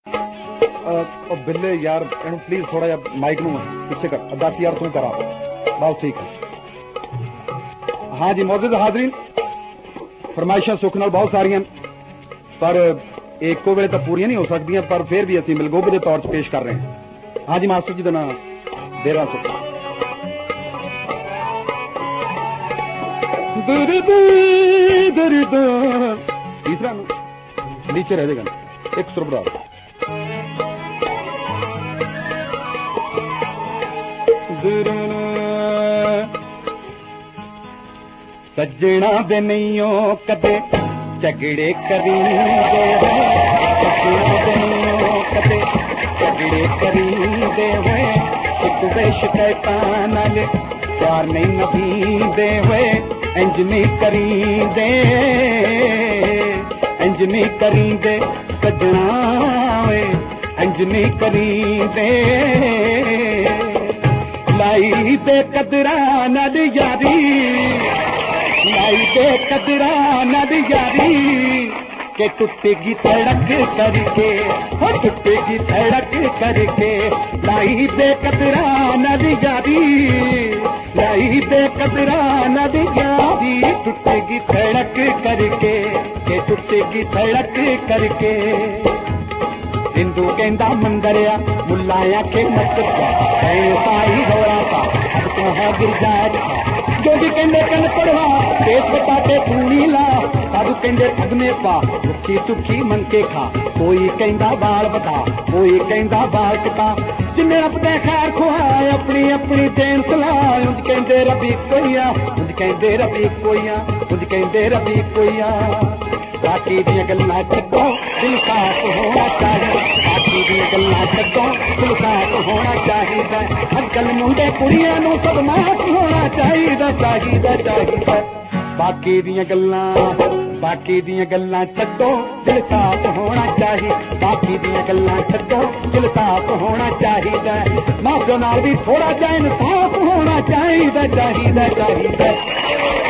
बिल्ले यार in please थोड़ा जा माइक नू पीछे कर। दस यार तू करा बस ठीक है। हाँ जी मौजूद हाजरीन, फरमाइशा सुख नाल बहुत सारियां पर एको वेले तो पूरी नहीं हो सकती, पर फिर भी असं मिलगोबे के तौर पर पेश कर रहे हैं। हाँ जी मास्टर जी का नाम देरा सुख। तीसरा नीचे रह जाएगा एक सुर बढ़ा। सजना दे नैयो कदे झगड़े करींदे वे, सजना दे नैयो कदे झगड़े करींदे वे, शिकवे शिकायतां नाल प्यार नहीं नभींदे वे, इंज नहीं करींदे इंज नहीं करींदे सजना वे, इंज नहीं करींदे। लाई दे कदरां नाल यारी, लाई दे कदरां नाल यारी, के टुटेगी सड़क करके, हो टुटेगी सड़क करके। लाई दे कदरां नाल यारी, लाई दे कदरां नाल यारी, टुटेगी सड़क करके, के टुटेगी सड़क करके। हिंदू कहंदा मंदर आ, मुल्ला आखे मस्जिद आ, साई होरा सा अब तो है गिरजा। जो भी कहंदे कन पढ़वा देश बताते पूरी ला, साधु कहंदे खुदने पा सुखी सुखी मन के खा। कोई कहंदा बाल बता, कोई कहंदा बाल कटा, जिन्हें अपने खैर खुआए अपनी अपनी देन सलाह। उंज कहंदे रबी कोई आ, उंज कहंदे रबी कोई आ, उंज कहंदे रबी कोई आ। बाकी दियां गल्लां छड्डो दिल साफ होना चाहिए, बाकी दियां गल्लां छड्डो दिल साफ होना चाहिए। अजकल मुंडे कुड़ियां नूं सब माफ होना चाहिए चाहिए चाहिए। बाकी दियां गल्लां छड्डो दिल साफ होना चाहिए, बाकी दियां गल्लां छड्डो दिल साफ होना चाहिए। मां प्यो नाल भी थोड़ा जिहा इंसाफ होना चाहिए चाहिए चाहिए।